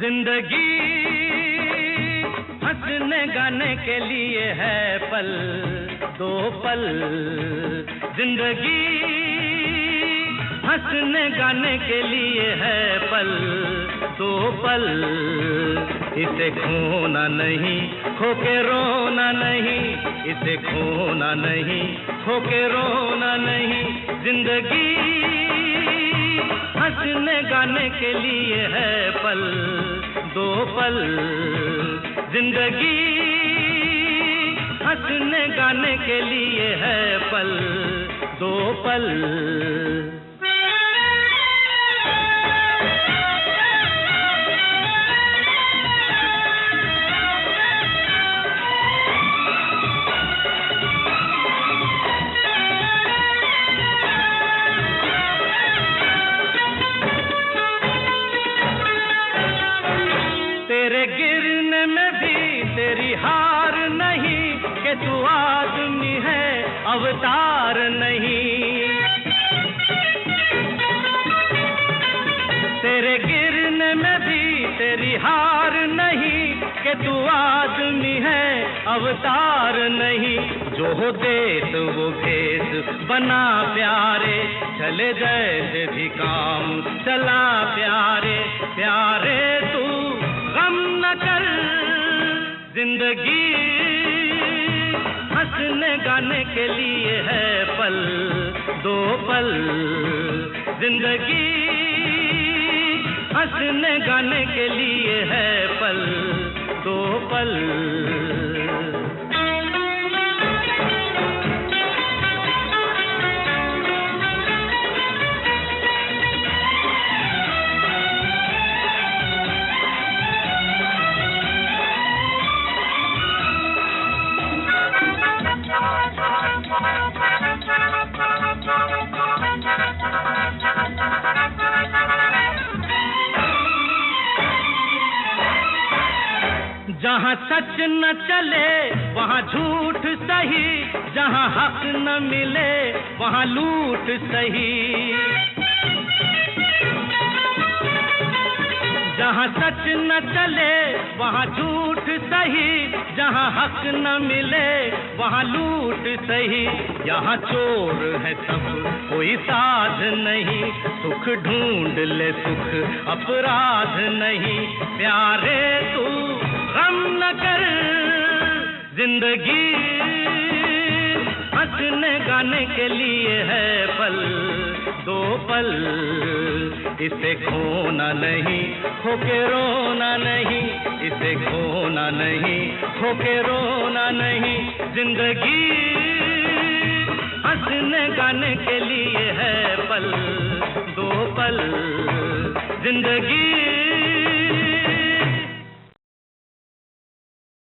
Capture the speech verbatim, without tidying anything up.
जिंदगी हंसने गाने के लिए है पल दो पल। जिंदगी हंसने गाने के लिए है पल दो पल। इसे खोना नहीं, खो के रोना नहीं, इसे खोना नहीं, खो के रोना नहीं। जिंदगी हंसने गाने के लिए है पल दो पल। जिंदगी हंसने गाने के लिए है पल दो पल। तेरे गिरने में भी तेरी हार नहीं, कि तू आदमी है अवतार नहीं। तेरे गिरने में भी तेरी हार नहीं, कि तू आदमी है अवतार नहीं। जो हो देत वो भेद बना प्यारे, चले जैसे भी काम चला प्यारे। प्यारे तू गम न कर, जिंदगी हंसने गाने के लिए है पल दो पल। जिंदगी हंसने गाने के लिए है पल दो पल। जहाँ सच न चले वहाँ झूठ सही, जहाँ हक न मिले वहाँ लूट सही। जहाँ सच न चले वहाँ झूठ सही, जहाँ हक न मिले वहाँ लूट सही। यहाँ चोर है सब कोई साध नहीं, सुख ढूंढ ले सुख अपराध नहीं। प्यारे तू गम न कर, जिंदगी हंसने गाने के लिए है पल दो पल। इसे खोना नहीं, खो के रोना नहीं, इसे खोना नहीं, खो के रोना नहीं। जिंदगी हंसने गाने के लिए है पल दो पल। जिंदगी